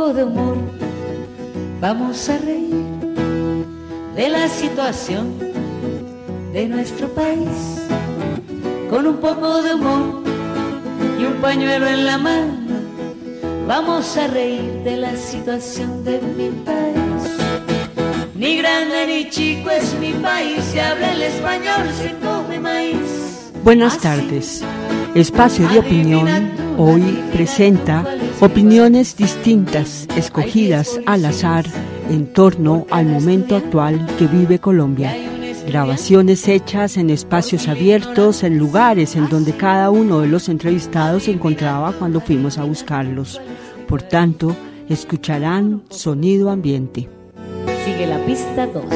poco de humor, vamos a reír de la situación de nuestro país. Con un poco de humor y un pañuelo en la mano, vamos a reír de la situación de mi país. Ni grande ni chico es mi país, se habla el español, se come maíz. Buenas tardes. Espacio de Opinión hoy presenta opiniones distintas, escogidas al azar en torno al momento actual que vive Colombia. Grabaciones hechas en espacios abiertos, en lugares en donde cada uno de los entrevistados se encontraba cuando fuimos a buscarlos. Por tanto, escucharán sonido ambiente. Sigue la pista 2.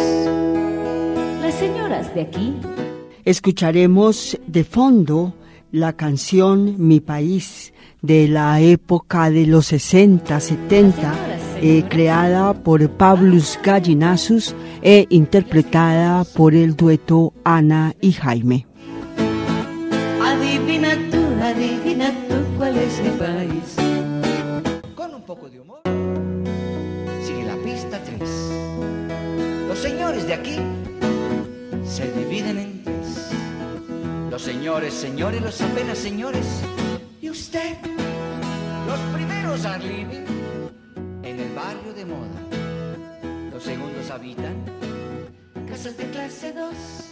Las señoras de aquí. Escucharemos de fondo la canción Mi País, de la época de los 60, 70, creada por Pablos Gallinazos e interpretada por el dueto Ana y Jaime. Adivina tú cuál es mi país. Con un poco de humor, sigue la pista 3. Los señores de aquí se dividen en tres. Los señores, los apenas señores. Y usted, los primeros are living en el barrio de moda. Los segundos habitan Casas de clase 2.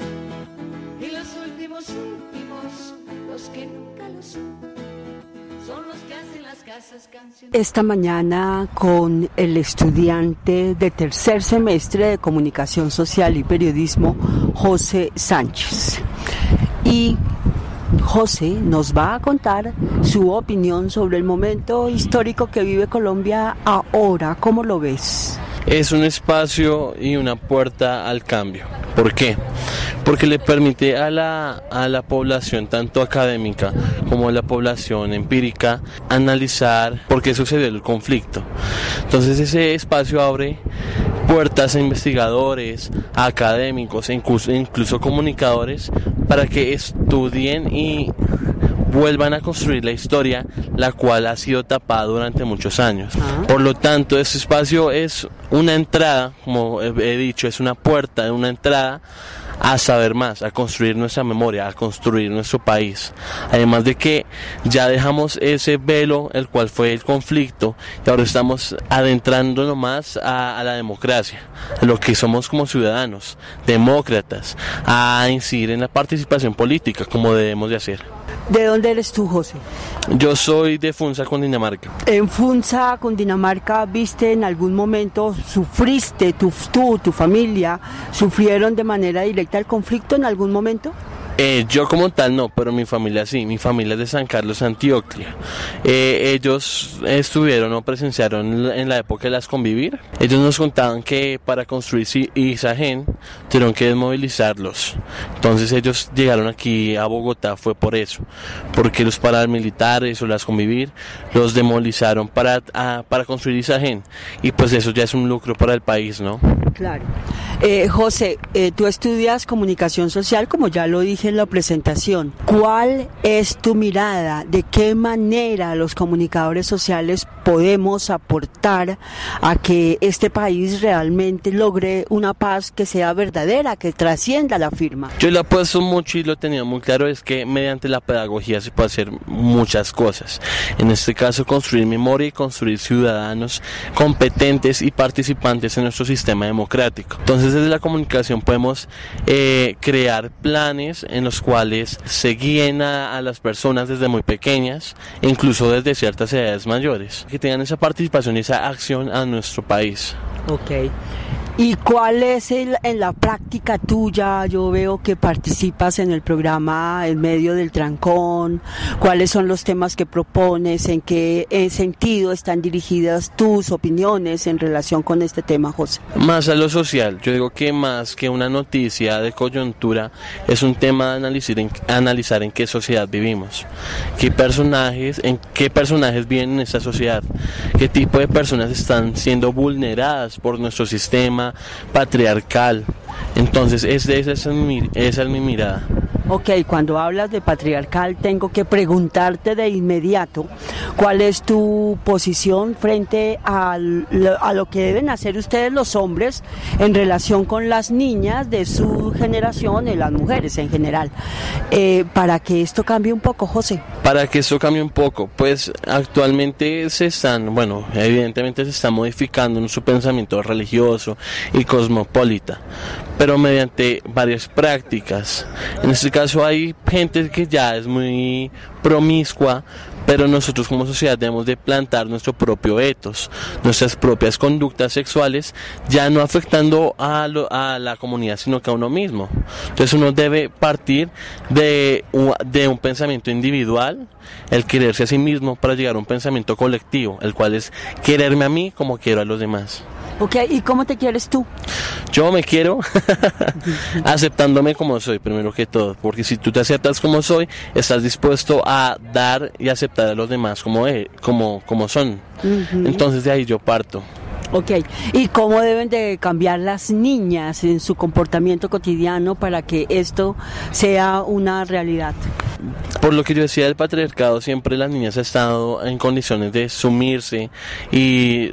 Y los últimos, los que nunca lo son los que hacen las casas canciones. Esta mañana con el estudiante de tercer semestre de Comunicación Social y Periodismo, José Sánchez. Y José nos va a contar su opinión sobre el momento histórico que vive Colombia ahora. ¿Cómo lo ves? Es un espacio y una puerta al cambio. ¿Por qué? Porque le permite a la población, tanto académica como a la población empírica, analizar por qué sucedió el conflicto. Entonces ese espacio abre puertas a investigadores, a académicos, incluso comunicadores, para que estudien y vuelvan a construir la historia, la cual ha sido tapada durante muchos años. Por lo tanto, este espacio es una entrada, como he dicho, es una puerta, una entrada a saber más, a construir nuestra memoria, a construir nuestro país. Además de que ya dejamos ese velo, el cual fue el conflicto, y ahora estamos adentrándonos más a la democracia, a lo que somos como ciudadanos, demócratas, a incidir en la participación política, como debemos de hacer. ¿De dónde eres tú, José? Yo soy de Funza, Cundinamarca. En Funza, Cundinamarca, ¿viste en algún momento, sufriste, tu familia, sufrieron de manera directa el conflicto en algún momento? Yo como tal no, pero mi familia sí, mi familia es de San Carlos, Antioquia. Ellos estuvieron o presenciaron en la época de las Convivir. Ellos nos contaban que para construir Isagen tuvieron que desmovilizarlos. Entonces ellos llegaron aquí a Bogotá, fue por eso, porque los paramilitares o las Convivir los demolizaron para construir Isagen, y pues eso ya es un lucro para el país, ¿no? Claro. José, tú estudias comunicación social, como ya lo dije en la presentación. ¿Cuál es tu mirada? ¿De qué manera los comunicadores sociales podemos aportar a que este país realmente logre una paz que sea verdadera, que trascienda la firma? Yo le apuesto mucho y lo he tenido muy claro, es que mediante la pedagogía se puede hacer muchas cosas. En este caso, construir memoria y construir ciudadanos competentes y participantes en nuestro sistema democrático. Entonces, desde la comunicación podemos crear planes en los cuales se guíen a las personas desde muy pequeñas, incluso desde ciertas edades mayores, que tengan esa participación y esa acción a nuestro país. Ok. ¿Y cuál es en la práctica tuya? Yo veo que participas en el programa En Medio del Trancón. ¿Cuáles son los temas que propones? ¿En qué sentido están dirigidas tus opiniones en relación con este tema, José? Más a lo social. Yo digo que más que una noticia de coyuntura, es un tema de analizar en qué sociedad vivimos. En qué personajes viven en esta sociedad. ¿Qué tipo de personas están siendo vulneradas por nuestro sistema patriarcal? Entonces esa es mi mirada. Ok, cuando hablas de patriarcal tengo que preguntarte de inmediato cuál es tu posición frente a lo que deben hacer ustedes los hombres en relación con las niñas de su generación y las mujeres en general, para que esto cambie un poco, José. Para que esto cambie un poco, pues actualmente evidentemente se está modificando en su pensamiento religioso y cosmopolita, pero mediante varias prácticas. En este caso hay gente que ya es muy promiscua, pero nosotros como sociedad debemos de plantar nuestro propio ethos, nuestras propias conductas sexuales, ya no afectando a la comunidad, sino que a uno mismo. Entonces uno debe partir de un pensamiento individual, el quererse a sí mismo, para llegar a un pensamiento colectivo, el cual es quererme a mí como quiero a los demás. Ok, ¿y cómo te quieres tú? Yo me quiero aceptándome como soy, primero que todo, porque si tú te aceptas como soy, estás dispuesto a dar y aceptar a los demás como son. Uh-huh. Entonces de ahí yo parto. Ok, ¿y cómo deben de cambiar las niñas en su comportamiento cotidiano para que esto sea una realidad? Por lo que yo decía del patriarcado, siempre las niñas han estado en condiciones de sumirse y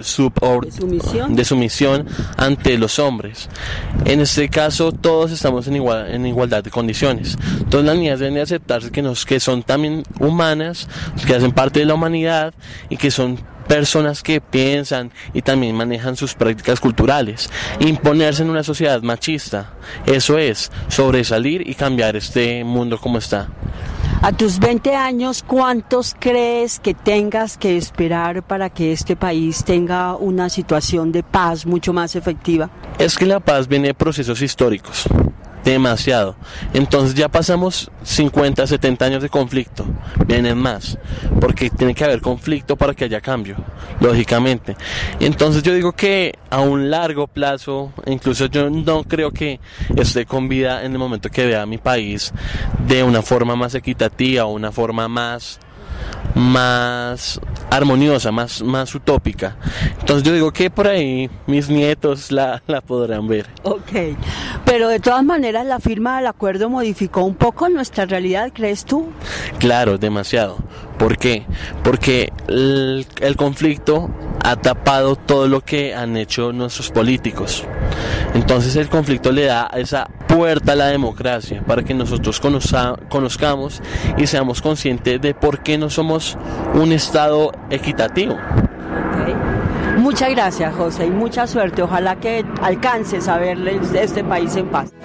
de sumisión ante los hombres. En este caso todos estamos en igualdad de condiciones. Todas las niñas deben de aceptarse que son también humanas, que hacen parte de la humanidad y que son personas que piensan y también manejan sus prácticas culturales. Imponerse en una sociedad machista, eso es sobresalir y cambiar este mundo como está. A tus 20 años, ¿cuántos crees que tengas que esperar para que este país tenga una situación de paz mucho más efectiva? Es que la paz viene de procesos históricos. Demasiado. Entonces ya pasamos 50, 70 años de conflicto. Vienen más. Porque tiene que haber conflicto para que haya cambio, lógicamente. Entonces yo digo que a un largo plazo, incluso yo no creo que esté con vida en el momento que vea mi país de una forma más equitativa, o una forma más armoniosa, más utópica. Entonces yo digo que por ahí mis nietos la podrán ver. Ok, pero de todas maneras la firma del acuerdo modificó un poco nuestra realidad, ¿crees tú? Claro, demasiado. ¿Por qué? Porque el conflicto ha tapado todo lo que han hecho nuestros políticos. Entonces el conflicto le da esa puerta a la democracia para que nosotros conozcamos y seamos conscientes de por qué no somos un Estado equitativo. Okay. Muchas gracias, José, y mucha suerte. Ojalá que alcances a ver este país en paz.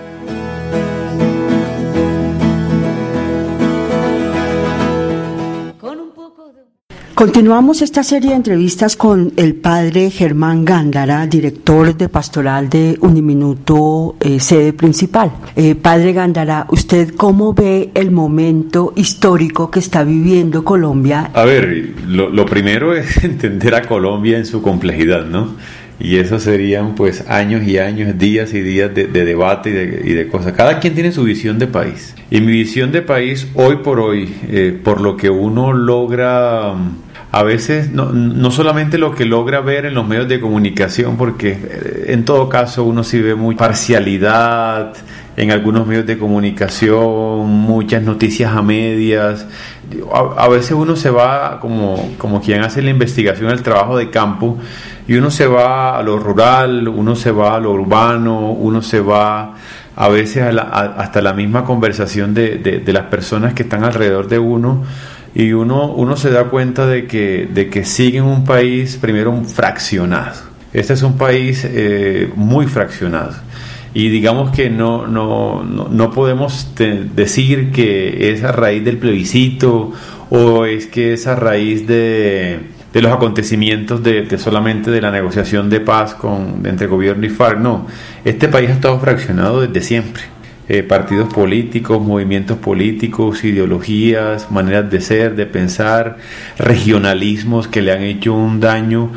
Continuamos esta serie de entrevistas con el padre Germán Gándara, director de Pastoral de Uniminuto, sede principal. Padre Gándara, ¿usted cómo ve el momento histórico que está viviendo Colombia? A ver, lo primero es entender a Colombia en su complejidad, ¿no? Y eso serían pues años y años, días y días de debate y de cosas. Cada quien tiene su visión de país. Y mi visión de país, hoy por hoy, por lo que uno logra... A veces no solamente lo que logra ver en los medios de comunicación, porque en todo caso uno sí ve mucha parcialidad en algunos medios de comunicación, muchas noticias a medias. A veces uno se va como quien hace la investigación, el trabajo de campo, y uno se va a lo rural, uno se va a lo urbano, uno se va a veces hasta la misma conversación de las personas que están alrededor de uno. Y uno se da cuenta de que sigue en un país primero fraccionado. Este es un país muy fraccionado. Y digamos que no podemos decir que es a raíz del plebiscito o es que es a raíz de los acontecimientos de solamente de la negociación de paz entre gobierno y FARC. No, este país ha estado fraccionado desde siempre. Partidos políticos, movimientos políticos, ideologías, maneras de ser, de pensar, regionalismos que le han hecho un daño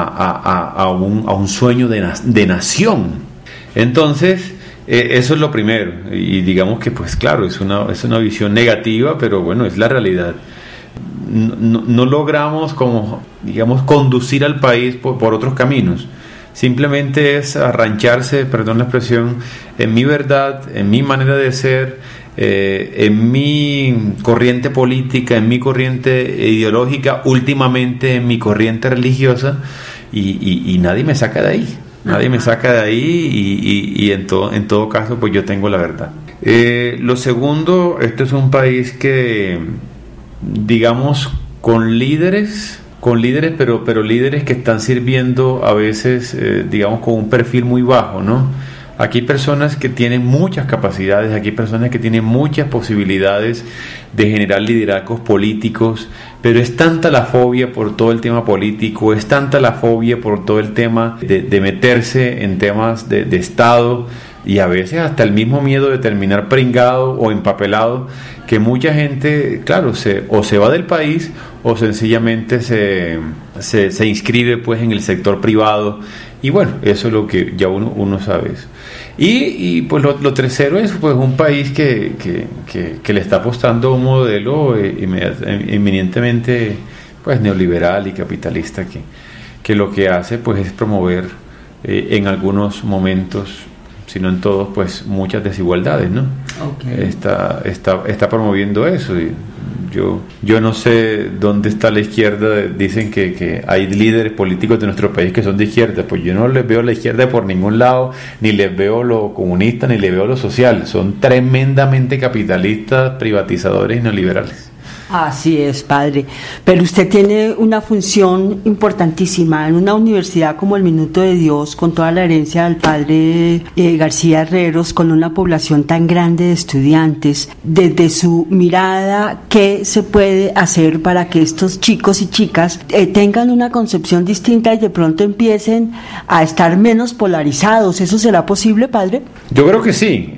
a un sueño de nación. Entonces, eso es lo primero. Y digamos que, pues claro, es una visión negativa, pero bueno, es la realidad. No logramos, conducir al país por otros caminos. Simplemente es arrancharse, perdón la expresión, en mi verdad, en mi manera de ser, en mi corriente política, en mi corriente ideológica, últimamente en mi corriente religiosa, y nadie me saca de ahí. Nadie me saca de ahí y en todo caso pues yo tengo la verdad. Lo segundo, este es un país que, digamos, con líderes, pero líderes que están sirviendo a veces, digamos, con un perfil muy bajo, ¿no? Aquí hay personas que tienen muchas capacidades, aquí hay personas que tienen muchas posibilidades de generar liderazgos políticos, pero es tanta la fobia por todo el tema político, es tanta la fobia por todo el tema de meterse en temas de Estado, y a veces hasta el mismo miedo de terminar pringado o empapelado, que mucha gente, claro, o se va del país o sencillamente se inscribe pues en el sector privado, y bueno, eso es lo que ya uno sabe eso. Y pues lo tercero es pues un país que le está apostando a un modelo eminentemente pues neoliberal y capitalista, que lo que hace pues es promover en algunos momentos, si no en todos, pues muchas desigualdades, ¿no? Okay. Está promoviendo eso. Y yo no sé dónde está la izquierda. Dicen que hay líderes políticos de nuestro país que son de izquierda. Pues yo no les veo la izquierda por ningún lado, ni les veo lo comunista, ni les veo lo social. Son tremendamente capitalistas, privatizadores y neoliberales. Así es, padre. Pero usted tiene una función importantísima en una universidad como el Minuto de Dios, con toda la herencia del padre García Herreros, con una población tan grande de estudiantes. Desde su mirada, ¿qué se puede hacer para que estos chicos y chicas tengan una concepción distinta y de pronto empiecen a estar menos polarizados? ¿Eso será posible, padre? Yo creo que sí.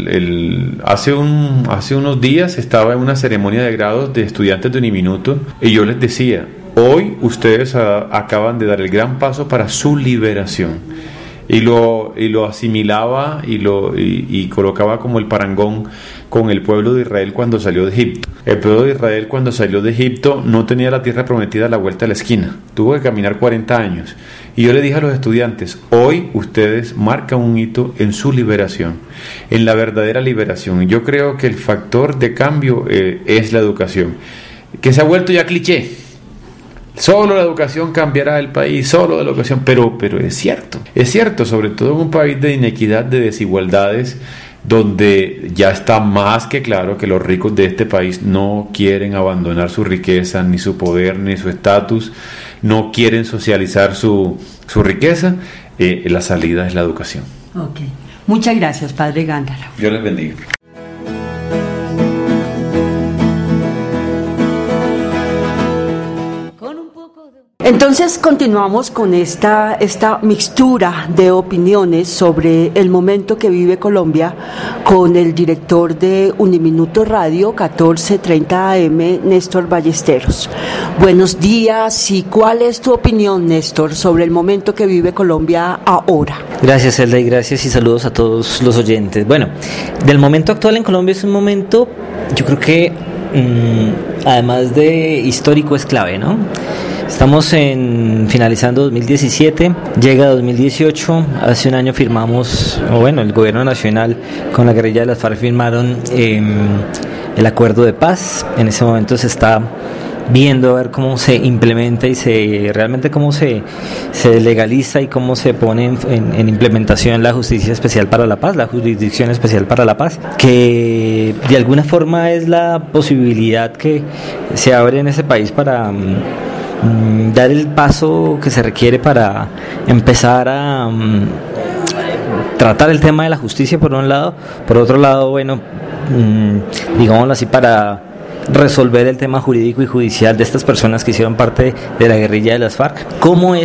Hace unos días estaba en una ceremonia de grados de estudiantes de Uniminuto y yo les decía: hoy ustedes acaban de dar el gran paso para su liberación, y lo asimilaba y colocaba como el parangón con el pueblo de Israel cuando salió de Egipto. El pueblo de Israel cuando salió de Egipto no tenía la tierra prometida a la vuelta de la esquina, tuvo que caminar 40 años, y yo le dije a los estudiantes: hoy ustedes marcan un hito en su liberación, en la verdadera liberación. Y yo creo que el factor de cambio es la educación, que se ha vuelto ya cliché. Solo la educación cambiará el país, solo la educación, pero es cierto, sobre todo en un país de inequidad, de desigualdades, donde ya está más que claro que los ricos de este país no quieren abandonar su riqueza, ni su poder, ni su estatus, no quieren socializar su riqueza. La salida es la educación. Okay. Muchas gracias, padre Gándara. Dios les bendiga. Entonces continuamos con esta mixtura de opiniones sobre el momento que vive Colombia con el director de Uniminuto Radio 1430 AM, Néstor Ballesteros. Buenos días, y ¿cuál es tu opinión, Néstor, sobre el momento que vive Colombia ahora? Gracias, Elda, y gracias y saludos a todos los oyentes. Bueno, del momento actual en Colombia es un momento, yo creo que además de histórico, es clave, ¿no? Estamos finalizando 2017, llega 2018, hace un año firmamos, el gobierno nacional con la guerrilla de las FARC firmaron el acuerdo de paz. En ese momento se está viendo a ver cómo se implementa y realmente cómo se legaliza y cómo se pone en implementación la Justicia Especial para la Paz, la Jurisdicción Especial para la Paz, que de alguna forma es la posibilidad que se abre en ese país para dar el paso que se requiere para empezar a tratar el tema de la justicia por un lado, por otro lado, digámoslo así, para resolver el tema jurídico y judicial de estas personas que hicieron parte de la guerrilla de las FARC. Cómo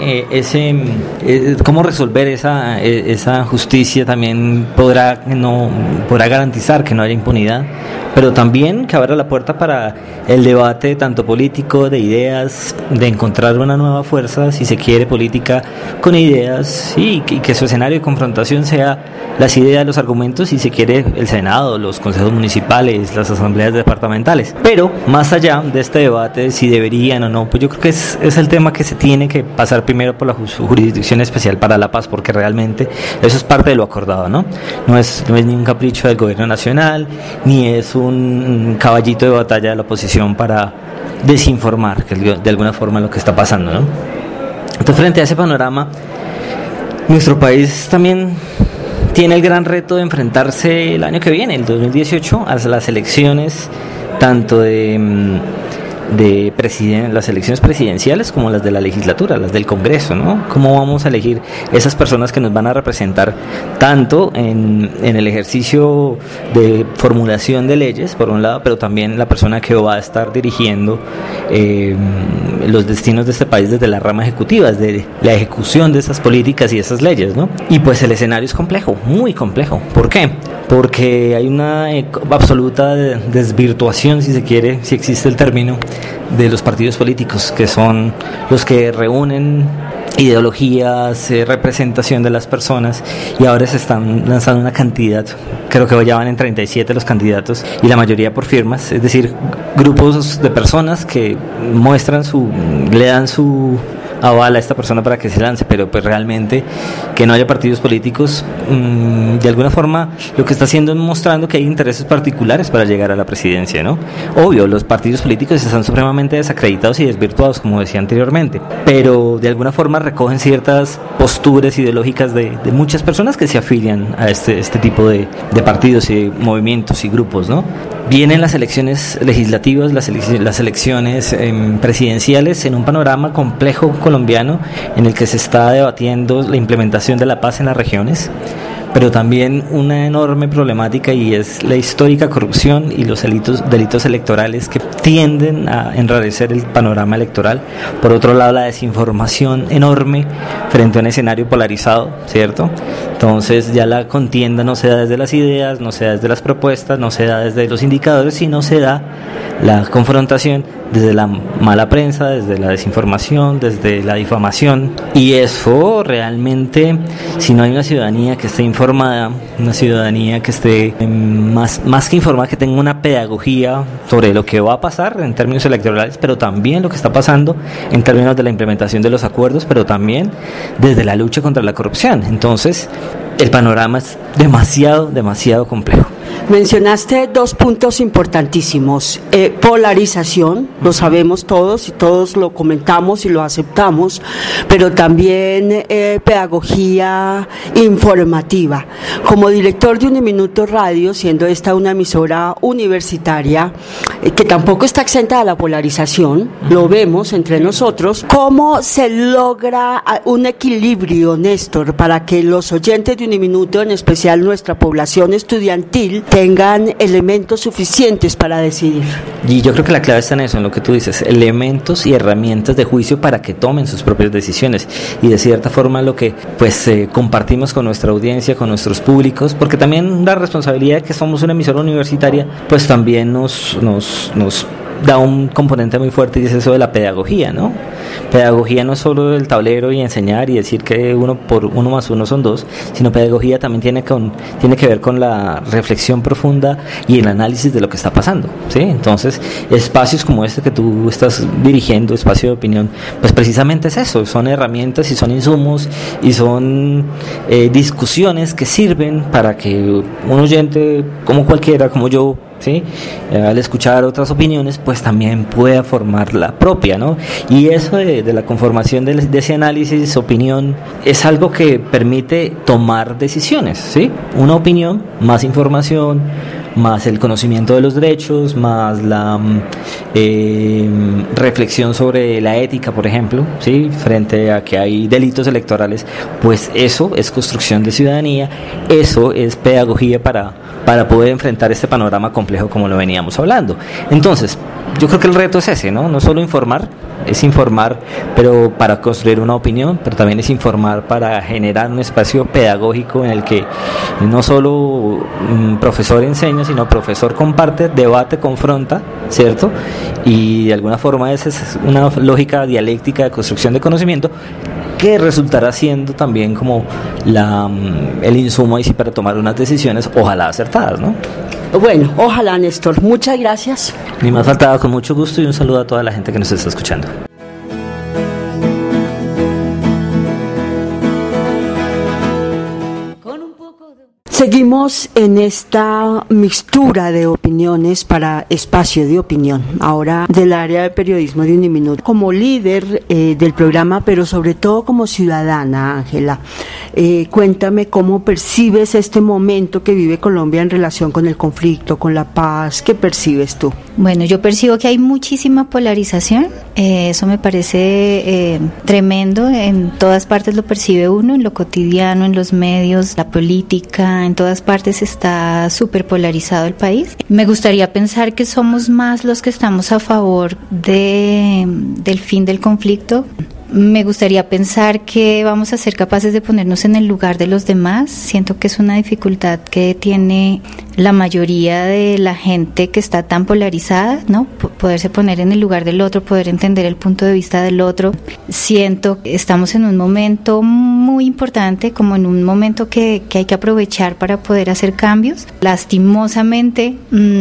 cómo resolver esa justicia también podrá garantizar que no haya impunidad, pero también que abra la puerta para el debate tanto político, de ideas, de encontrar una nueva fuerza, si se quiere, política, con ideas, y que su escenario de confrontación sea las ideas, los argumentos, si se quiere, el Senado, los consejos municipales, las asambleas departamentales. electorales. Pero más allá de este debate de si deberían o no, pues yo creo que es el tema que se tiene que pasar primero por la Jurisdicción Especial para la Paz, porque realmente eso es parte de lo acordado, ¿no? No es ni un capricho del gobierno nacional, ni es un caballito de batalla de la oposición para desinformar, que de alguna forma lo que está pasando, ¿no? Entonces, frente a ese panorama, nuestro país también tiene el gran reto de enfrentarse el año que viene, el 2018, a las elecciones tanto las elecciones presidenciales como las de la legislatura, las del Congreso, ¿no? ¿Cómo vamos a elegir esas personas que nos van a representar tanto en el ejercicio de formulación de leyes, por un lado, pero también la persona que va a estar dirigiendo los destinos de este país desde la rama ejecutiva, desde la ejecución de esas políticas y esas leyes, ¿no? Y pues el escenario es complejo, muy complejo. ¿Por qué? Porque hay una absoluta desvirtuación, si se quiere, si existe el término, de los partidos políticos, que son los que reúnen ideologías, representación de las personas, y ahora se están lanzando una cantidad, creo que ya van en 37 los candidatos, y la mayoría por firmas, es decir, grupos de personas que le dan su aval a esta persona para que se lance, pero pues realmente que no haya partidos políticos, de alguna forma lo que está haciendo es mostrando que hay intereses particulares para llegar a la presidencia, ¿no? Obvio, los partidos políticos están supremamente desacreditados y desvirtuados, como decía anteriormente, pero de alguna forma recogen ciertas posturas ideológicas de muchas personas que se afilian a este tipo de partidos y movimientos y grupos, ¿no? Vienen las elecciones legislativas, las elecciones presidenciales, en un panorama complejo colombiano en el que se está debatiendo la implementación de la paz en las regiones, pero también una enorme problemática, y es la histórica corrupción y los delitos electorales que tienden a enrarecer el panorama electoral. Por otro lado, la desinformación enorme frente a un escenario polarizado, ¿cierto? Entonces ya la contienda no se da desde las ideas, no se da desde las propuestas, no se da desde los indicadores, sino se da la confrontación desde la mala prensa, desde la desinformación, desde la difamación. Y eso realmente, si no hay una ciudadanía que esté informada, una ciudadanía que esté más que informada, que tenga una pedagogía sobre lo que va a pasar en términos electorales, pero también lo que está pasando en términos de la implementación de los acuerdos, pero también desde la lucha contra la corrupción. Entonces, el panorama es demasiado complejo. Mencionaste dos puntos importantísimos: polarización, lo sabemos todos y todos lo comentamos y lo aceptamos, pero también pedagogía informativa. Como director de Uniminuto Radio, siendo esta una emisora universitaria que tampoco está exenta de la polarización, lo vemos entre nosotros, ¿cómo se logra un equilibrio, Néstor, para que los oyentes de Uniminuto, en especial nuestra población estudiantil, tengan elementos suficientes para decidir? Y yo creo que la clave está en eso, en lo que tú dices, elementos y herramientas de juicio para que tomen sus propias decisiones, y de cierta forma lo que compartimos con nuestra audiencia, con nuestros públicos, porque también la responsabilidad de que somos una emisora universitaria, pues también nos da un componente muy fuerte, y es eso de la pedagogía, ¿no? Pedagogía no es solo el tablero y enseñar y decir que 1 + 1 son 2, sino pedagogía también tiene que ver con la reflexión profunda y el análisis de lo que está pasando, ¿sí? Entonces, espacios como este que tú estás dirigiendo, espacio de opinión, pues precisamente es eso, son herramientas y son insumos y son discusiones que sirven para que un oyente como cualquiera, como yo, ¿sí?, al escuchar otras opiniones, pues también pueda formar la propia, ¿no? Y eso de la conformación de ese análisis, opinión, es algo que permite tomar decisiones, ¿sí? Una opinión, más información, más el conocimiento de los derechos, más la reflexión sobre la ética, por ejemplo, ¿sí?, frente a que hay delitos electorales, pues eso es construcción de ciudadanía, eso es pedagogía para poder enfrentar este panorama complejo como lo veníamos hablando. Entonces, yo creo que el reto es ese, ¿no? No solo informar, es informar, pero para construir una opinión, pero también es informar para generar un espacio pedagógico en el que no solo profesor enseña, sino profesor comparte, debate, confronta, ¿cierto? Y de alguna forma esa es una lógica dialéctica de construcción de conocimiento, que resultará siendo también como el insumo ahí sí para tomar unas decisiones, ojalá acertadas, ¿no? Bueno, ojalá, Néstor. Muchas gracias. Ni más faltaba, con mucho gusto, y un saludo a toda la gente que nos está escuchando. Seguimos en esta mixtura de opiniones para Espacio de Opinión, ahora del área de periodismo de Uniminuto. Como líder del programa, pero sobre todo como ciudadana, Ángela, cuéntame cómo percibes este momento que vive Colombia en relación con el conflicto, con la paz. ¿Qué percibes tú? Bueno, yo percibo que hay muchísima polarización, eso me parece tremendo, en todas partes lo percibe uno, en lo cotidiano, en los medios, la política, en todas partes está súper polarizado el país. Me gustaría pensar que somos más los que estamos a favor del fin del conflicto. Me gustaría pensar que vamos a ser capaces de ponernos en el lugar de los demás. Siento que es una dificultad que tiene la mayoría de la gente que está tan polarizada, ¿no? Poderse poner en el lugar del otro, poder entender el punto de vista del otro. Siento que estamos en un momento muy importante, como en un momento que hay que aprovechar para poder hacer cambios. Lastimosamente,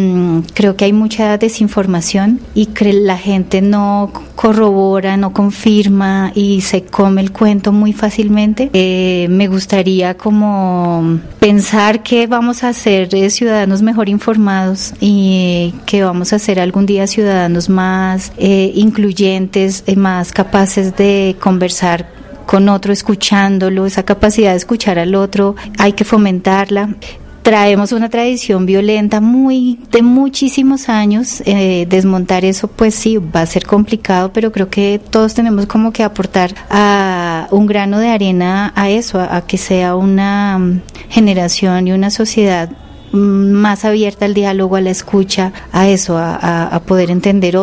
creo que hay mucha desinformación y la gente no corrobora, no confirma y se come el cuento muy fácilmente. Me gustaría como pensar que vamos a ser ciudadanos mejor informados y que vamos a ser algún día ciudadanos más incluyentes, más capaces de conversar con otro, escuchándolo. Esa capacidad de escuchar al otro hay que fomentarla. Traemos una tradición violenta de muchísimos años, desmontar eso pues sí, va a ser complicado, pero creo que todos tenemos como que aportar a un grano de arena a eso, a que sea una generación y una sociedad más abierta al diálogo, a la escucha, a eso, a poder entender a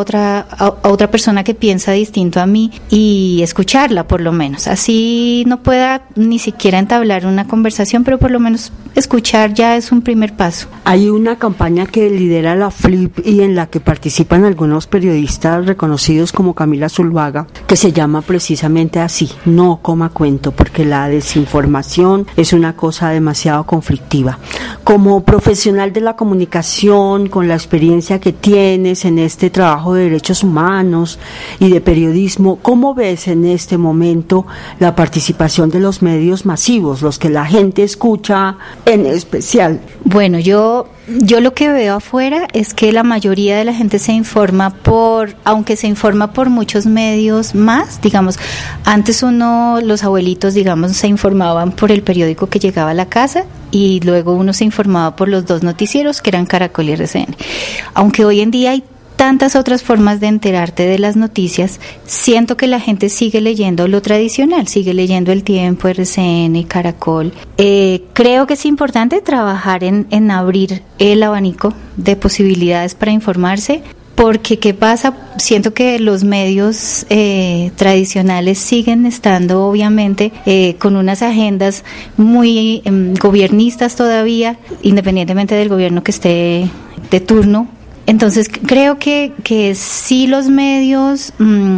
otra persona que piensa distinto a mí y escucharla por lo menos. Así no pueda ni siquiera entablar una conversación, pero por lo menos escuchar ya es un primer paso. Hay una campaña que lidera la FLIP y en la que participan algunos periodistas reconocidos como Camila Zuluaga, que se llama precisamente así, no coma cuento, porque la desinformación es una cosa demasiado conflictiva. Como profesional de la comunicación, con la experiencia que tienes en este trabajo de derechos humanos y de periodismo, ¿cómo ves en este momento la participación de los medios masivos, los que la gente escucha en especial? Bueno, yo lo que veo afuera es que la mayoría de la gente se informa aunque se informa por muchos medios más, digamos, antes los abuelitos, digamos, se informaban por el periódico que llegaba a la casa y luego uno se informaba por los dos noticieros que eran Caracol y RCN. Aunque hoy en día hay tantas otras formas de enterarte de las noticias, siento que la gente sigue leyendo lo tradicional, sigue leyendo El Tiempo, RCN, Caracol. Creo que es importante trabajar en abrir el abanico de posibilidades para informarse, porque ¿qué pasa? Siento que los medios tradicionales siguen estando obviamente con unas agendas muy gobiernistas todavía, independientemente del gobierno que esté de turno. Entonces creo que sí los medios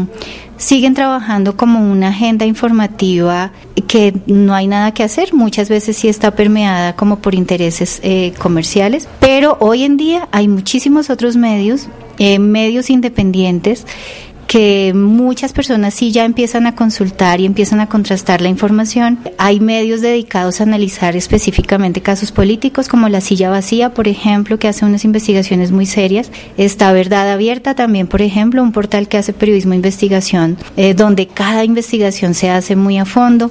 siguen trabajando como una agenda informativa que no hay nada que hacer, muchas veces sí está permeada como por intereses comerciales, pero hoy en día hay muchísimos otros medios independientes que muchas personas sí ya empiezan a consultar y empiezan a contrastar la información. Hay medios dedicados a analizar específicamente casos políticos, como La Silla Vacía, por ejemplo, que hace unas investigaciones muy serias. Está Verdad Abierta también, por ejemplo, un portal que hace periodismo de investigación, donde cada investigación se hace muy a fondo.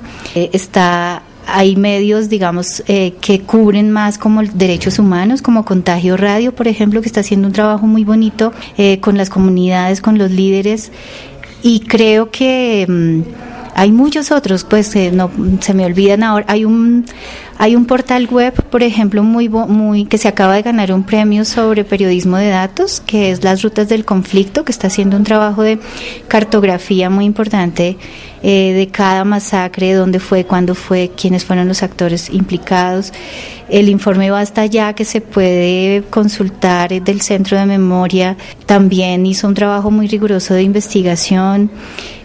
Hay medios, digamos, que cubren más como derechos humanos, como Contagio Radio, por ejemplo, que está haciendo un trabajo muy bonito con las comunidades, con los líderes, y creo que hay muchos otros, pues no se me olvidan ahora. Hay un portal web, por ejemplo, muy que se acaba de ganar un premio sobre periodismo de datos, que es Las Rutas del Conflicto, que está haciendo un trabajo de cartografía muy importante de cada masacre, dónde fue, cuándo fue, quiénes fueron los actores implicados. El informe Basta Ya, que se puede consultar, del Centro de Memoria, también hizo un trabajo muy riguroso de investigación.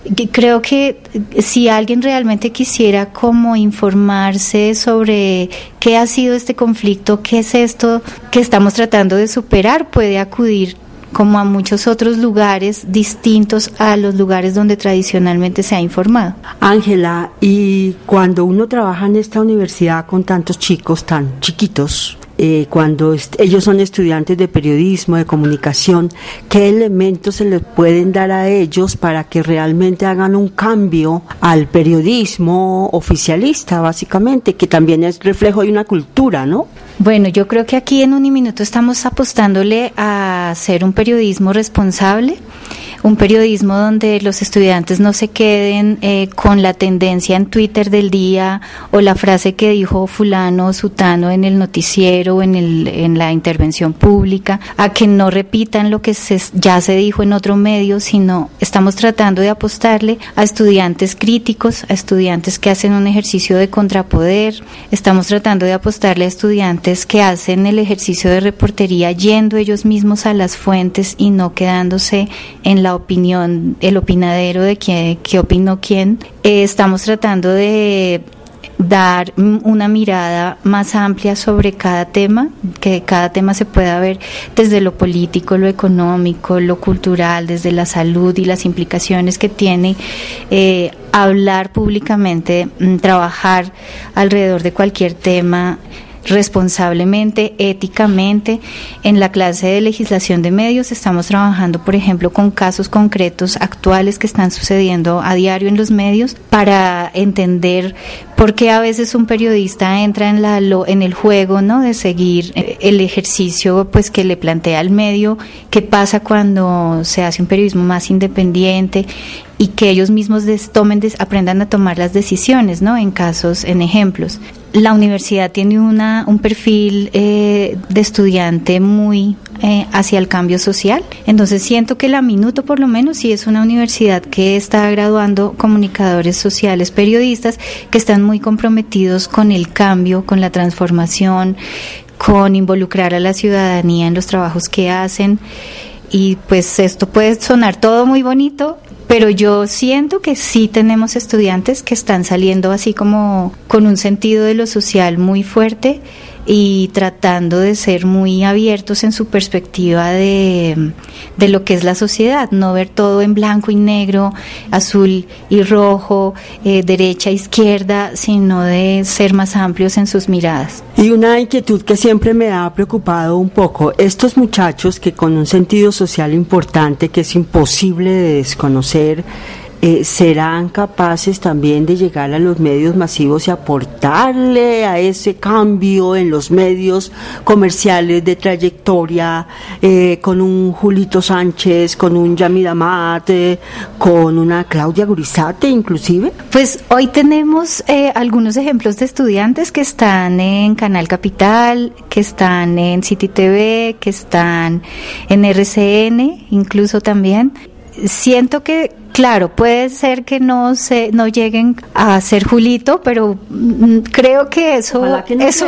Creo que si alguien realmente quisiera como informarse sobre qué ha sido este conflicto, qué es esto que estamos tratando de superar, puede acudir como a muchos otros lugares distintos a los lugares donde tradicionalmente se ha informado. Ángela, y cuando uno trabaja en esta universidad con tantos chicos tan chiquitos, cuando ellos son estudiantes de periodismo, de comunicación, ¿qué elementos se les pueden dar a ellos para que realmente hagan un cambio al periodismo oficialista, básicamente, que también es reflejo de una cultura, ¿no? Bueno, yo creo que aquí en Uniminuto estamos apostándole a hacer un periodismo responsable, un periodismo donde los estudiantes no se queden con la tendencia en Twitter del día o la frase que dijo fulano o sutano en el noticiero o en la intervención pública, a que no repitan lo que ya se dijo en otro medio, sino estamos tratando de apostarle a estudiantes críticos, a estudiantes que hacen un ejercicio de contrapoder, estamos tratando de apostarle a estudiantes que hacen el ejercicio de reportería yendo ellos mismos a las fuentes y no quedándose en la opinión, el opinadero de qué opinó quién. Estamos tratando de dar una mirada más amplia sobre cada tema, que cada tema se pueda ver desde lo político, lo económico, lo cultural, desde la salud y las implicaciones que tiene hablar públicamente, trabajar alrededor de cualquier tema responsablemente, éticamente. En la clase de legislación de medios estamos trabajando, por ejemplo, con casos concretos actuales que están sucediendo a diario en los medios para entender por qué a veces un periodista entra en el juego, ¿no?, de seguir el ejercicio pues que le plantea el medio, qué pasa cuando se hace un periodismo más independiente y que ellos mismos aprendan a tomar las decisiones, ¿no?, en ejemplos. La universidad tiene un perfil de estudiante muy hacia el cambio social, entonces siento que la Minuto por lo menos sí es una universidad que está graduando comunicadores sociales, periodistas que están muy comprometidos con el cambio, con la transformación, con involucrar a la ciudadanía en los trabajos que hacen. Y pues esto puede sonar todo muy bonito, pero yo siento que sí tenemos estudiantes que están saliendo así como con un sentido de lo social muy fuerte y tratando de ser muy abiertos en su perspectiva de lo que es la sociedad, no ver todo en blanco y negro, azul y rojo, derecha, izquierda, sino de ser más amplios en sus miradas. Y una inquietud que siempre me ha preocupado un poco, estos muchachos que con un sentido social importante que es imposible de desconocer, ¿serán capaces también de llegar a los medios masivos y aportarle a ese cambio en los medios comerciales de trayectoria, con un Julito Sánchez, con un Yamid Amat, con una Claudia Gurizate inclusive? Pues hoy tenemos algunos ejemplos de estudiantes que están en Canal Capital, que están en City TV, que están en RCN incluso también. Siento que, claro, puede ser que no lleguen a ser Julito, pero creo que eso es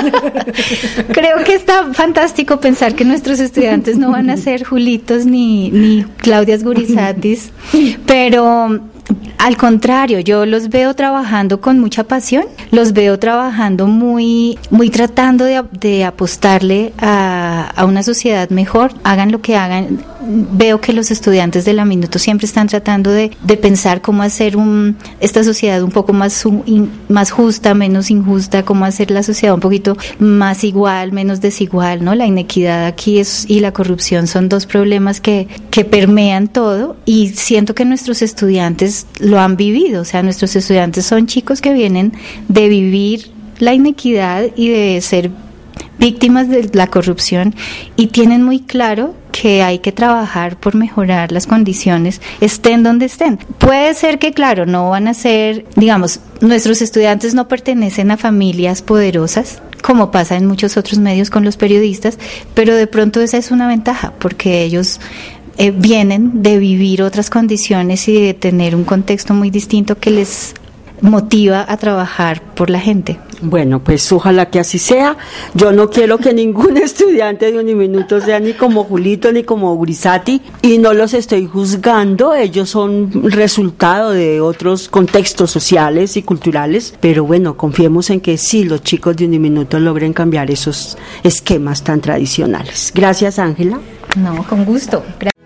creo que está fantástico pensar que nuestros estudiantes no van a ser Julitos ni Claudias Gurizatis, pero al contrario, yo los veo trabajando con mucha pasión, los veo trabajando muy tratando de apostarle a una sociedad mejor, hagan lo que hagan. Veo que los estudiantes de la Minuto siempre están tratando de pensar cómo hacer esta sociedad un poco más justa, menos injusta, cómo hacer la sociedad un poquito más igual, menos desigual, ¿no? La inequidad aquí y la corrupción son dos problemas que permean todo, y siento que nuestros estudiantes lo han vivido. O sea, nuestros estudiantes son chicos que vienen de vivir la inequidad y de ser víctimas de la corrupción, y tienen muy claro que hay que trabajar por mejorar las condiciones, estén donde estén. Puede ser que, claro, no van a ser, digamos, nuestros estudiantes no pertenecen a familias poderosas, como pasa en muchos otros medios con los periodistas, pero de pronto esa es una ventaja, porque ellos vienen de vivir otras condiciones y de tener un contexto muy distinto que les motiva a trabajar por la gente. Bueno, pues ojalá que así sea. Yo no quiero que ningún estudiante de Uniminuto sea ni como Julito ni como Grisati, y no los estoy juzgando, ellos son resultado de otros contextos sociales y culturales, pero bueno, confiemos en que sí, los chicos de Uniminuto logren cambiar esos esquemas tan tradicionales. Gracias, Ángela. No, con gusto.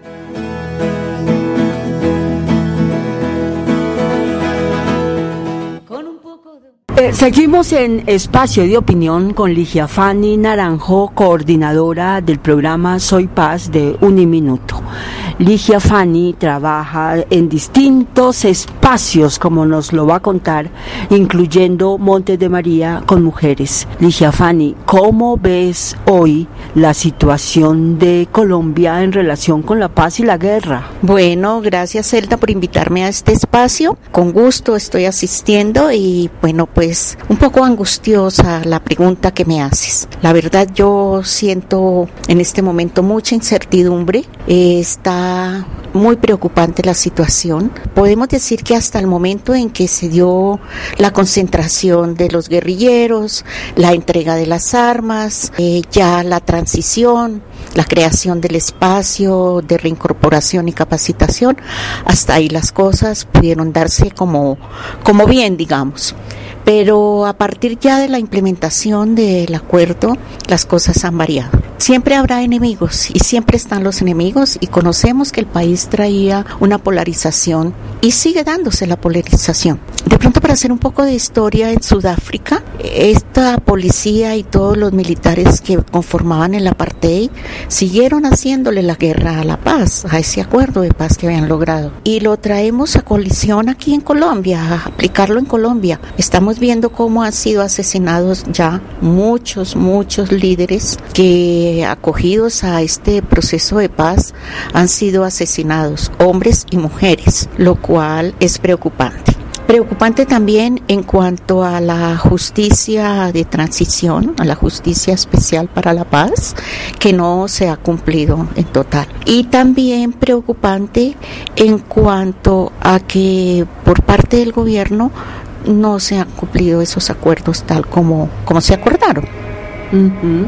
Seguimos en Espacio de Opinión con Ligia Fanny Naranjo, coordinadora del programa Soy Paz de Uniminuto. Ligia Fanny trabaja en distintos espacios, como nos lo va a contar, incluyendo Montes de María con mujeres. Ligia Fanny, ¿cómo ves hoy la situación de Colombia en relación con la paz y la guerra? Bueno, gracias, Zelda, por invitarme a este espacio. Con gusto estoy asistiendo y bueno, pues un poco angustiosa la pregunta que me haces. La verdad, yo siento en este momento mucha incertidumbre. Está muy preocupante la situación. Podemos decir que hasta el momento en que se dio la concentración de los guerrilleros, la entrega de las armas, ya la transición, la creación del espacio de reincorporación y capacitación, hasta ahí las cosas pudieron darse como bien, digamos. Pero a partir ya de la implementación del acuerdo, las cosas han variado. Siempre habrá enemigos y siempre están los enemigos, y conocemos que el país traía una polarización y sigue dándose la polarización. De pronto, para hacer un poco de historia, en Sudáfrica, esta policía y todos los militares que conformaban el apartheid siguieron haciéndole la guerra a la paz, a ese acuerdo de paz que habían logrado. Y lo traemos a colisión aquí en Colombia, a aplicarlo en Colombia. Estamos viendo cómo han sido asesinados ya muchos líderes que, acogidos a este proceso de paz, han sido asesinados, hombres y mujeres, lo cual es preocupante. Preocupante también en cuanto a la justicia de transición, a la justicia especial para la paz, que no se ha cumplido en total. Y también preocupante en cuanto a que por parte del gobierno no se han cumplido esos acuerdos tal como se acordaron. Uh-huh.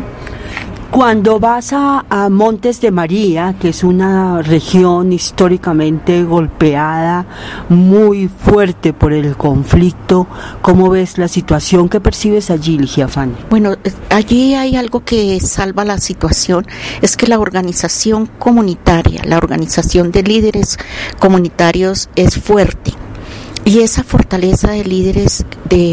Cuando vas a Montes de María, que es una región históricamente golpeada, muy fuerte por el conflicto, ¿cómo ves la situación? ¿Qué percibes allí, Ligia Fanny? Bueno, allí hay algo que salva la situación, es que la organización comunitaria, la organización de líderes comunitarios es fuerte. Y esa fortaleza de líderes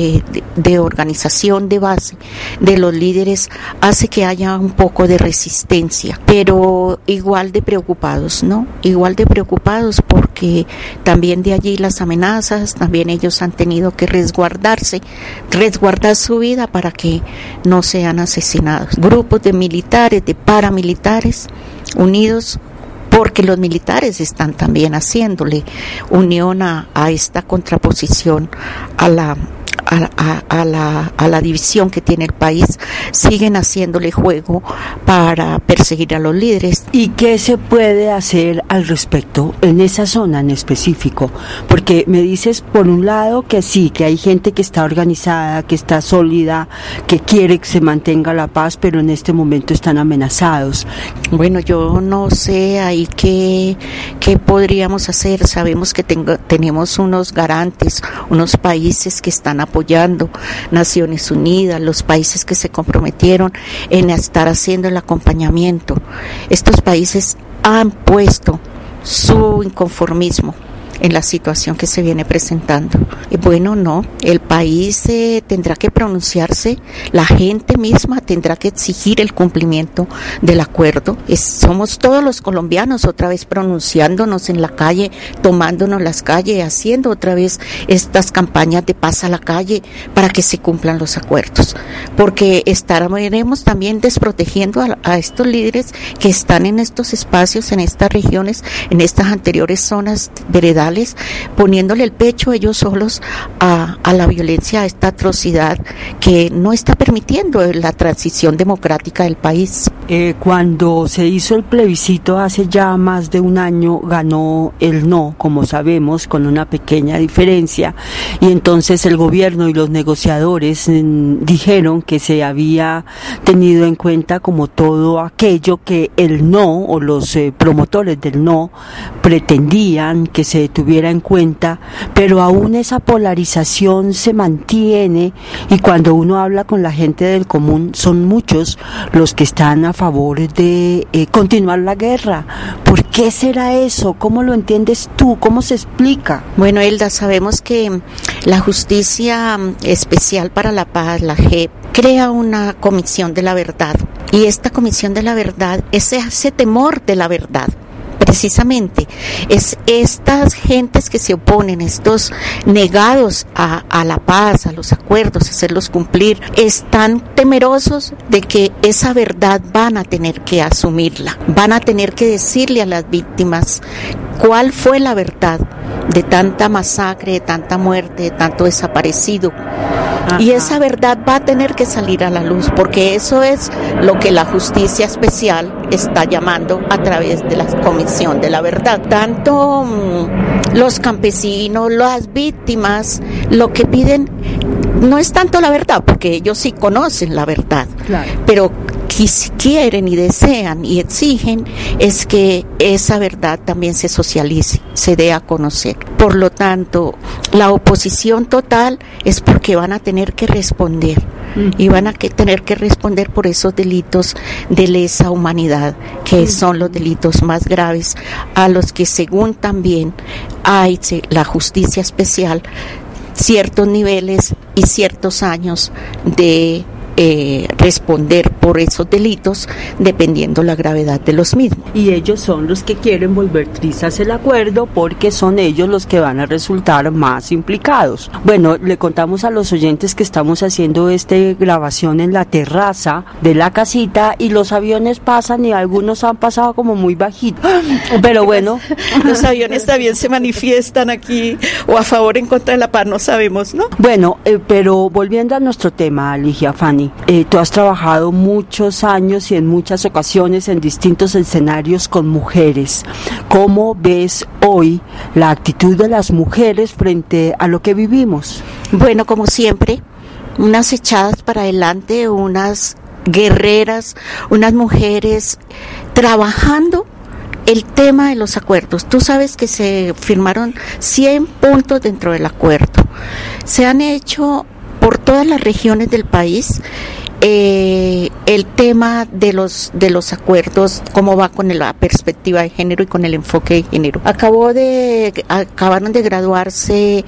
de organización de base, de los líderes, hace que haya un poco de resistencia, pero igual de preocupados, ¿no? Igual de preocupados porque también de allí las amenazas, también ellos han tenido que resguardar su vida para que no sean asesinados. Grupos de militares, de paramilitares, unidos, porque los militares están también haciéndole unión a esta contraposición a la división que tiene el país, siguen haciéndole juego para perseguir a los líderes. ¿Y qué se puede hacer al respecto en esa zona en específico? Porque me dices por un lado que sí, que hay gente que está organizada, que está sólida, que quiere que se mantenga la paz, pero en este momento están amenazados. Bueno, yo no sé ahí qué podríamos hacer. Sabemos que tenemos unos garantes, unos países que están apoyando, Naciones Unidas, los países que se comprometieron en estar haciendo el acompañamiento. Estos países han puesto su inconformismo en la situación que se viene presentando. Bueno, no, el país tendrá que pronunciarse, la gente misma tendrá que exigir el cumplimiento del acuerdo. Somos todos los colombianos otra vez pronunciándonos en la calle, tomándonos las calles, haciendo otra vez estas campañas de paz a la calle para que se cumplan los acuerdos, porque estaremos también desprotegiendo a estos líderes que están en estos espacios, en estas regiones, en estas anteriores zonas veredales militares, poniéndole el pecho ellos solos a la violencia, a esta atrocidad que no está permitiendo la transición democrática del país. Cuando se hizo el plebiscito hace ya más de un año, ganó el no, como sabemos, con una pequeña diferencia, y entonces el gobierno y los negociadores dijeron que se había tenido en cuenta como todo aquello que el no o los promotores del no pretendían que se tuviera en cuenta, pero aún esa polarización se mantiene, y cuando uno habla con la gente del común son muchos los que están a favor de continuar la guerra. ¿Por qué será eso? ¿Cómo lo entiendes tú? ¿Cómo se explica? Bueno, Elda, sabemos que la Justicia Especial para la Paz, la JEP, crea una comisión de la verdad, y esta comisión de la verdad es ese temor de la verdad. Precisamente es estas gentes que se oponen, estos negados a la paz, a los acuerdos, a hacerlos cumplir, están temerosos de que esa verdad van a tener que asumirla, van a tener que decirle a las víctimas cuál fue la verdad de tanta masacre, de tanta muerte, de tanto desaparecido. Ajá. Y esa verdad va a tener que salir a la luz, porque eso es lo que la Justicia Especial está llamando a través de la Comisión de la Verdad. Tanto los campesinos, las víctimas, lo que piden no es tanto la verdad, porque ellos sí conocen la verdad, claro, pero si quieren y desean y exigen es que esa verdad también se socialice, se dé a conocer. Por lo tanto, la oposición total es porque van a tener que responder, y van a tener que responder por esos delitos de lesa humanidad, que son los delitos más graves, a los que según también hay la Justicia Especial ciertos niveles y ciertos años de responder por esos delitos dependiendo la gravedad de los mismos. Y ellos son los que quieren volver trizas el acuerdo, porque son ellos los que van a resultar más implicados. Bueno, le contamos a los oyentes que estamos haciendo esta grabación en la terraza de la casita, y los aviones pasan, y algunos han pasado como muy bajito, pero bueno. Los aviones también se manifiestan aquí, o a favor o en contra de la paz, no sabemos, ¿no? Bueno, pero volviendo a nuestro tema, Ligia, Fanny, tú has trabajado muchos años y en muchas ocasiones en distintos escenarios con mujeres. ¿Cómo ves hoy la actitud de las mujeres frente a lo que vivimos? Bueno, como siempre, unas echadas para adelante, unas guerreras, unas mujeres trabajando el tema de los acuerdos. Tú sabes que se firmaron 100 puntos dentro del acuerdo. Se han hecho por todas las regiones del país el tema de los acuerdos, cómo va con la perspectiva de género y con el enfoque de género. Acabaron de graduarse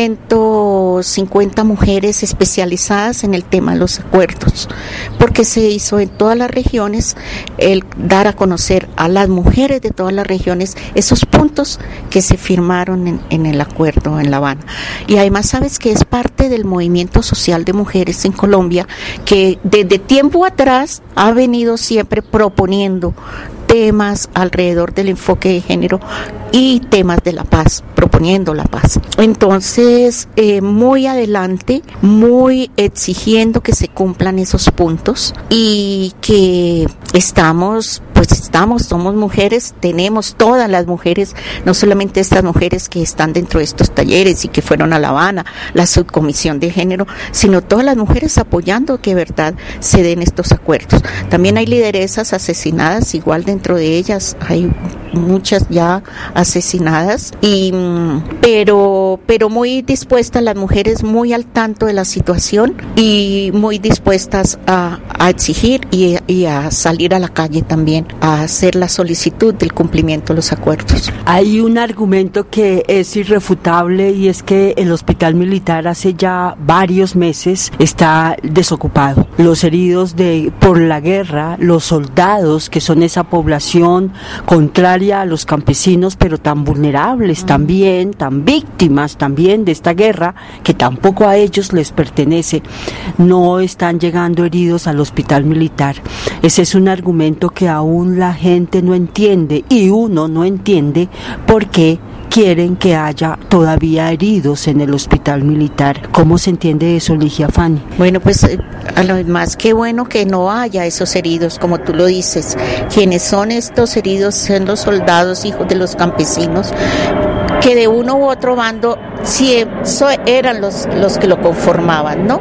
150 mujeres especializadas en el tema de los acuerdos, porque se hizo en todas las regiones el dar a conocer a las mujeres de todas las regiones esos puntos que se firmaron en el acuerdo en La Habana. Y además sabes que es parte del movimiento social de mujeres en Colombia, que desde tiempo atrás ha venido siempre proponiendo temas alrededor del enfoque de género y temas de la paz, proponiendo la paz. Entonces, muy adelante, muy exigiendo que se cumplan esos puntos, y que somos mujeres, tenemos todas las mujeres, no solamente estas mujeres que están dentro de estos talleres y que fueron a La Habana, la subcomisión de género, sino todas las mujeres apoyando que de verdad se den estos acuerdos. También hay lideresas asesinadas, igual dentro de ellas hay muchas ya asesinadas, pero muy dispuestas las mujeres, muy al tanto de la situación y muy dispuestas a exigir y a salir a la calle también a hacer la solicitud del cumplimiento de los acuerdos. Hay un argumento que es irrefutable, y es que el hospital militar hace ya varios meses está desocupado. Los heridos por la guerra, los soldados, que son esa población contraria a los campesinos, pero tan vulnerables también, tan víctimas también de esta guerra, que tampoco a ellos les pertenece, no están llegando heridos al hospital militar. Ese es un argumento que aún la gente no entiende, y uno no entiende por qué quieren que haya todavía heridos en el hospital militar. ¿Cómo se entiende eso, Ligia Fanny? Bueno, pues a lo más que bueno que no haya esos heridos, como tú lo dices. Quienes son estos heridos son los soldados, hijos de los campesinos, que de uno u otro bando sí eran los que lo conformaban, ¿no?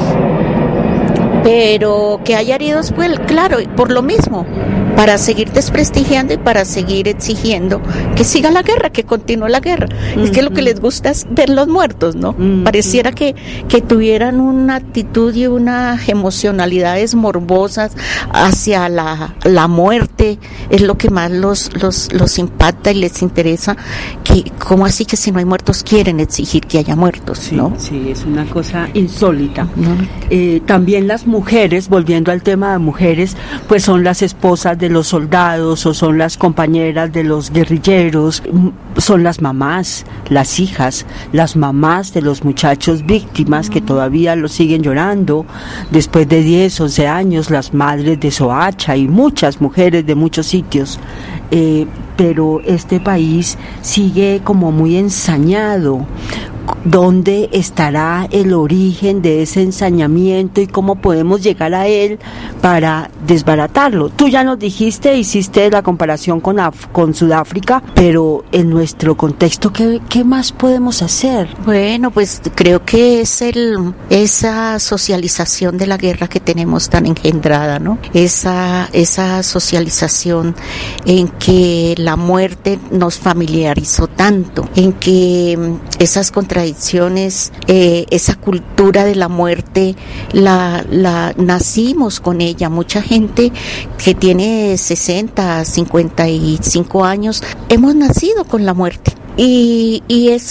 Pero que haya heridos, pues claro, por lo mismo, para seguir desprestigiando y para seguir exigiendo que siga la guerra, que continúe la guerra. Es que lo que les gusta es ver los muertos, ¿no? Pareciera que tuvieran una actitud y unas emocionalidades morbosas hacia la muerte, es lo que más los impacta y les interesa, que ¿cómo así que si no hay muertos quieren exigir que haya muertos, ¿no? Sí, es una cosa insólita. También las mujeres, volviendo al tema de mujeres, pues son las esposas de los soldados o son las compañeras de los guerrilleros, son las mamás, las hijas, las mamás de los muchachos víctimas que todavía lo siguen llorando después de 10, 11 años, las madres de Soacha y muchas mujeres de muchos sitios. Pero este país sigue como muy ensañado. ¿Dónde estará el origen de ese ensañamiento y cómo podemos llegar a él para desbaratarlo? Tú ya nos dijiste, hiciste la comparación con Sudáfrica, pero en nuestro contexto, ¿qué más podemos hacer? Bueno, pues creo que es esa socialización de la guerra que tenemos tan engendrada, ¿no? Esa socialización en que la muerte nos familiarizó tanto, en que esas contradicciones, esa cultura de la muerte, nacimos con ella. Mucha gente que tiene 60, 55 años, hemos nacido con la muerte. Y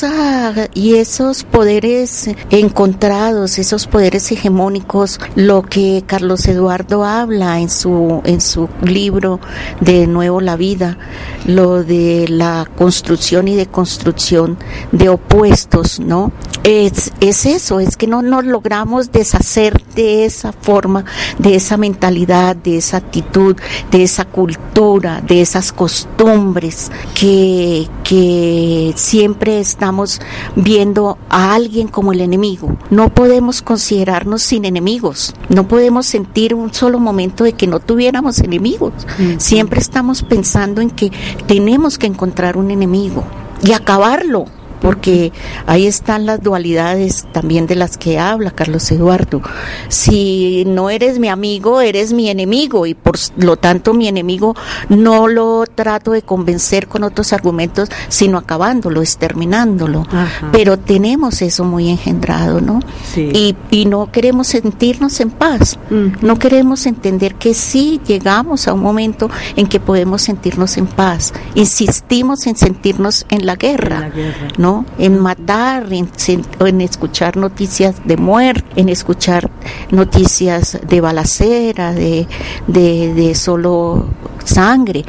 esos poderes encontrados, esos poderes hegemónicos, lo que Carlos Eduardo habla en su libro De nuevo la vida, lo de la construcción y deconstrucción de opuestos, ¿no? Es eso, es que no nos logramos deshacer de esa forma, de esa mentalidad, de esa actitud, de esa cultura, de esas costumbres que siempre estamos viendo a alguien como el enemigo. No podemos considerarnos sin enemigos, no podemos sentir un solo momento de que no tuviéramos enemigos. Siempre estamos pensando en que tenemos que encontrar un enemigo y acabarlo, porque ahí están las dualidades también de las que habla Carlos Eduardo. Si no eres mi amigo, eres mi enemigo, y por lo tanto mi enemigo no lo trato de convencer con otros argumentos, sino acabándolo, exterminándolo. Ajá. Pero tenemos eso muy engendrado, ¿no? Sí. Y no queremos sentirnos en paz, no queremos entender que sí llegamos a un momento en que podemos sentirnos en paz. Insistimos en sentirnos en la guerra, ¿no? En matar, en escuchar noticias de muerte, en escuchar noticias de balacera, de solo sangre,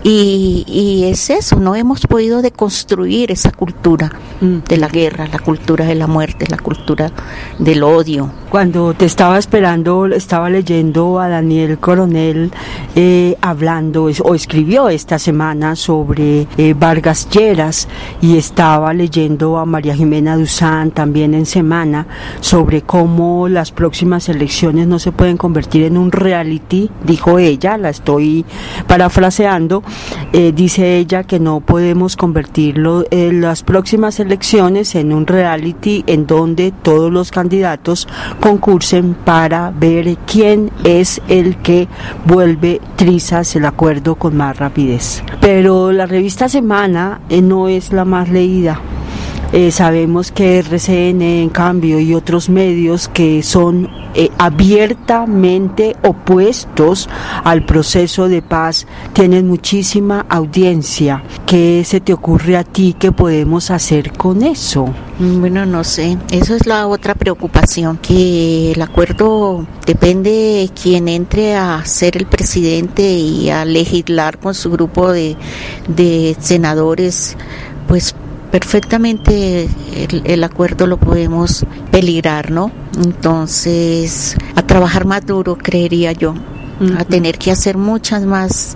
y es eso, no hemos podido deconstruir esa cultura de la guerra, la cultura de la muerte, la cultura del odio. Cuando te estaba esperando, estaba leyendo a Daniel Coronel hablando o escribió esta semana sobre Vargas Lleras, y estaba leyendo a María Jimena Duzán también en semana sobre cómo las próximas elecciones no se pueden convertir en un reality, dijo ella, la estoy parafraseando, dice ella que no podemos convertirlo las próximas elecciones en un reality en donde todos los candidatos concursen para ver quién es el que vuelve trizas el acuerdo con más rapidez. Pero la revista Semana no es la más leída. Sabemos que RCN, en cambio, y otros medios que son abiertamente opuestos al proceso de paz tienen muchísima audiencia. ¿Qué se te ocurre a ti que podemos hacer con eso? Bueno, no sé, eso es la otra preocupación, que el acuerdo depende de quien entre a ser el presidente y a legislar con su grupo de senadores, pues perfectamente el acuerdo lo podemos peligrar, ¿no? Entonces, a trabajar más duro, creería yo. a tener que hacer muchas más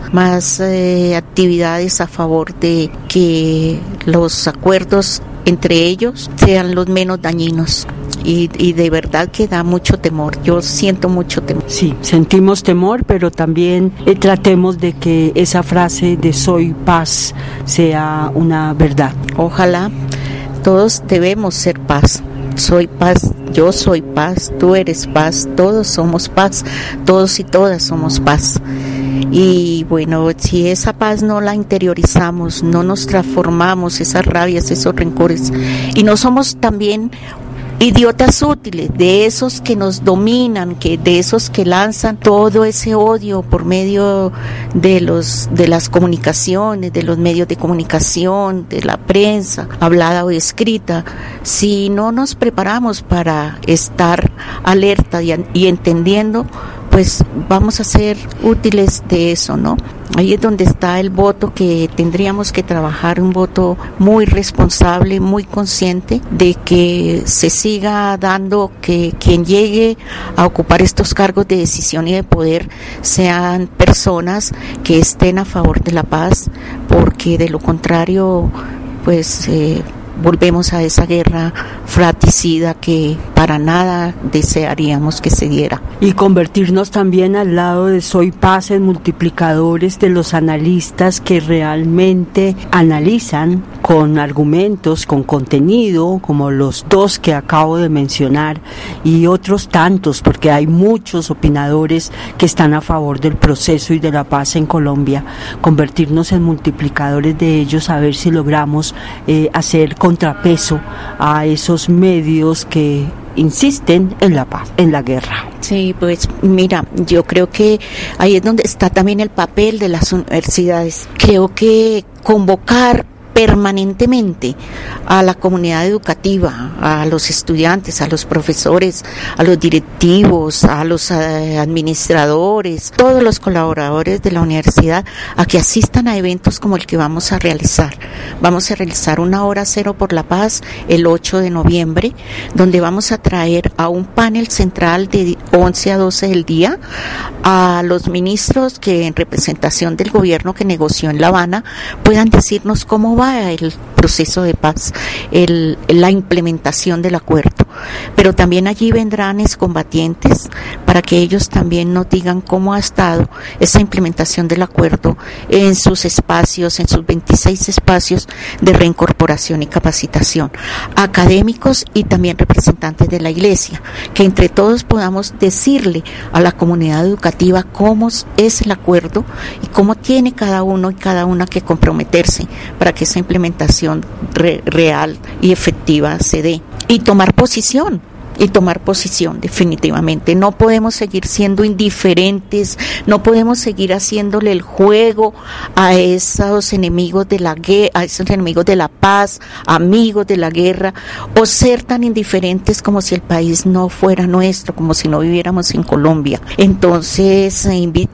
actividades a favor de que los acuerdos entre ellos sean los menos dañinos. Y de verdad que da mucho temor, yo siento mucho temor. Sí, sentimos temor, pero también tratemos de que esa frase de soy paz sea una verdad. Ojalá, todos debemos ser paz. Soy paz, yo soy paz, tú eres paz, todos somos paz, todos y todas somos paz. Y bueno, si esa paz no la interiorizamos, no nos transformamos esas rabias, esos rencores, y no somos también idiotas útiles, de esos que nos dominan, de esos que lanzan todo ese odio por medio de las comunicaciones, de los medios de comunicación, de la prensa, hablada o escrita. Si no nos preparamos para estar alerta y entendiendo, pues vamos a ser útiles de eso, ¿no? Ahí es donde está el voto que tendríamos que trabajar, un voto muy responsable, muy consciente de que se siga dando que quien llegue a ocupar estos cargos de decisión y de poder sean personas que estén a favor de la paz, porque de lo contrario, pues volvemos a esa guerra fratricida que para nada desearíamos que se diera. Y convertirnos también al lado de Soy Paz en multiplicadores de los analistas que realmente analizan con argumentos, con contenido, como los dos que acabo de mencionar y otros tantos, porque hay muchos opinadores que están a favor del proceso y de la paz en Colombia. Convertirnos en multiplicadores de ellos, a ver si logramos hacer contrapeso a esos medios que insisten en la paz, en la guerra. Sí, pues mira, yo creo que ahí es donde está también el papel de las universidades. Creo que convocar permanentemente a la comunidad educativa, a los estudiantes, a los profesores, a los directivos, a los administradores, todos los colaboradores de la universidad, a que asistan a eventos como el que vamos a realizar. Vamos a realizar una hora cero por la paz el 8 de noviembre, donde vamos a traer a un panel central de 11 a 12 del día a los ministros que en representación del gobierno que negoció en La Habana puedan decirnos cómo va el proceso de paz, la implementación del acuerdo. Pero también allí vendrán excombatientes para que ellos también nos digan cómo ha estado esa implementación del acuerdo en sus espacios, en sus 26 espacios de reincorporación y capacitación, académicos y también representantes de la Iglesia, que entre todos podamos decirle a la comunidad educativa cómo es el acuerdo y cómo tiene cada uno y cada una que comprometerse para que esa implementación real y efectiva se dé. Y tomar posición definitivamente. No podemos seguir siendo indiferentes, no podemos seguir haciéndole el juego a esos enemigos de la guerra, a esos enemigos de la paz, amigos de la guerra, o ser tan indiferentes como si el país no fuera nuestro, como si no viviéramos en Colombia. Entonces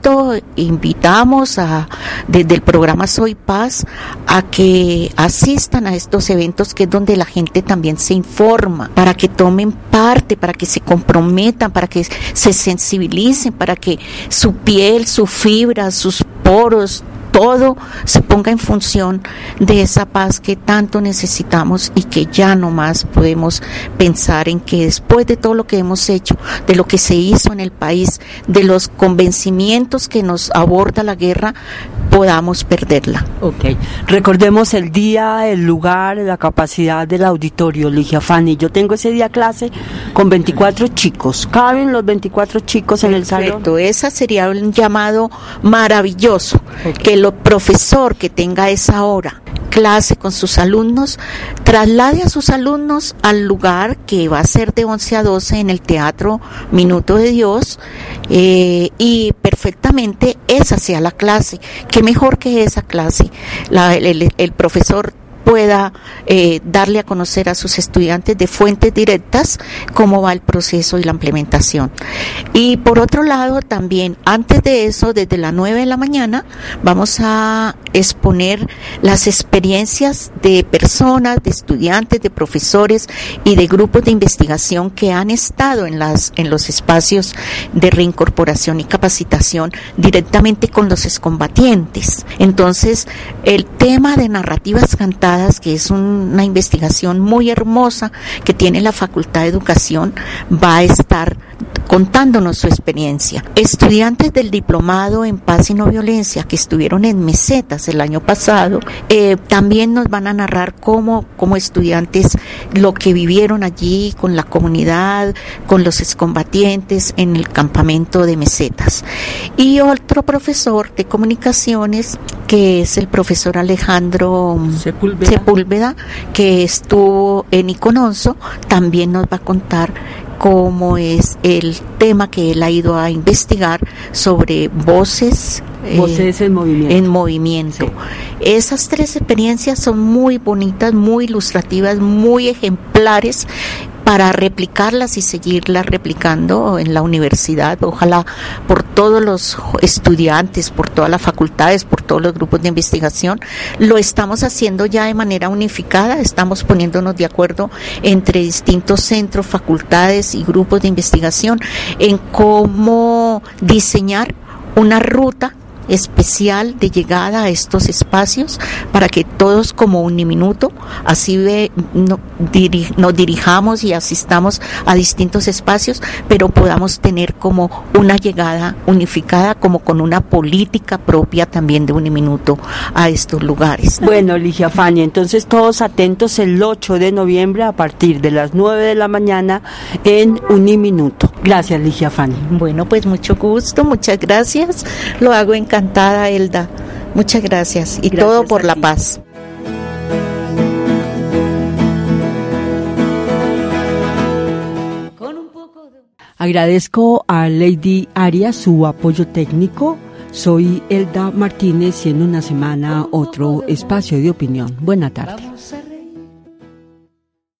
invitamos desde el programa Soy Paz a que asistan a estos eventos, que es donde la gente también se informa, para que tomen parte, para que se comprometan, para que se sensibilicen, para que su piel, su fibra, sus poros, todo se ponga en función de esa paz que tanto necesitamos y que ya no más podemos pensar en que después de todo lo que hemos hecho, de lo que se hizo en el país, de los convencimientos que nos aborda la guerra, podamos perderla. Ok, recordemos el día, el lugar, la capacidad del auditorio, Ligia Fanny. Yo tengo ese día clase con 24 chicos. ¿Caben los 24 chicos en el salón? Perfecto, esa sería un llamado maravilloso, que el profesor que tenga esa hora clase con sus alumnos, traslade a sus alumnos al lugar que va a ser de 11 a 12 en el Teatro Minuto de Dios, y perfectamente esa sea la clase. Qué mejor que esa clase. El profesor pueda darle a conocer a sus estudiantes de fuentes directas cómo va el proceso y la implementación. Y por otro lado, también antes de eso, desde las 9 de la mañana, vamos a exponer las experiencias de personas, de estudiantes, de profesores y de grupos de investigación que han estado en los espacios de reincorporación y capacitación directamente con los excombatientes. Entonces, el tema de narrativas cantadas, que es una investigación muy hermosa que tiene la Facultad de Educación, va a estar contándonos su experiencia. Estudiantes del diplomado en paz y no violencia que estuvieron en Mesetas el año pasado, también nos van a narrar como estudiantes lo que vivieron allí con la comunidad, con los excombatientes en el campamento de Mesetas. Y otro profesor de comunicaciones, que es el profesor Alejandro Sepúlveda, que estuvo en Icononso, también nos va a contar cómo es el tema que él ha ido a investigar sobre voces en movimiento. Sí. Esas 3 experiencias son muy bonitas, muy ilustrativas, muy ejemplares para replicarlas y seguirlas replicando en la universidad, ojalá por todos los estudiantes, por todas las facultades, por todos los grupos de investigación. Lo estamos haciendo ya de manera unificada, estamos poniéndonos de acuerdo entre distintos centros, facultades y grupos de investigación en cómo diseñar una ruta especial de llegada a estos espacios para que todos como Uniminuto así nos dirijamos y asistamos a distintos espacios, pero podamos tener como una llegada unificada, como con una política propia también de Uniminuto a estos lugares. Bueno, Ligia Fanny, entonces todos atentos el 8 de noviembre a partir de las 9 de la mañana en Uniminuto. Gracias, Ligia Fanny. Bueno, pues mucho gusto, muchas gracias, lo hago encantada, Elda. Muchas gracias y gracias, todo por la paz. Agradezco a Lady Arias su apoyo técnico. Soy Elda Martínez y en una semana otro espacio de opinión. Buena tarde.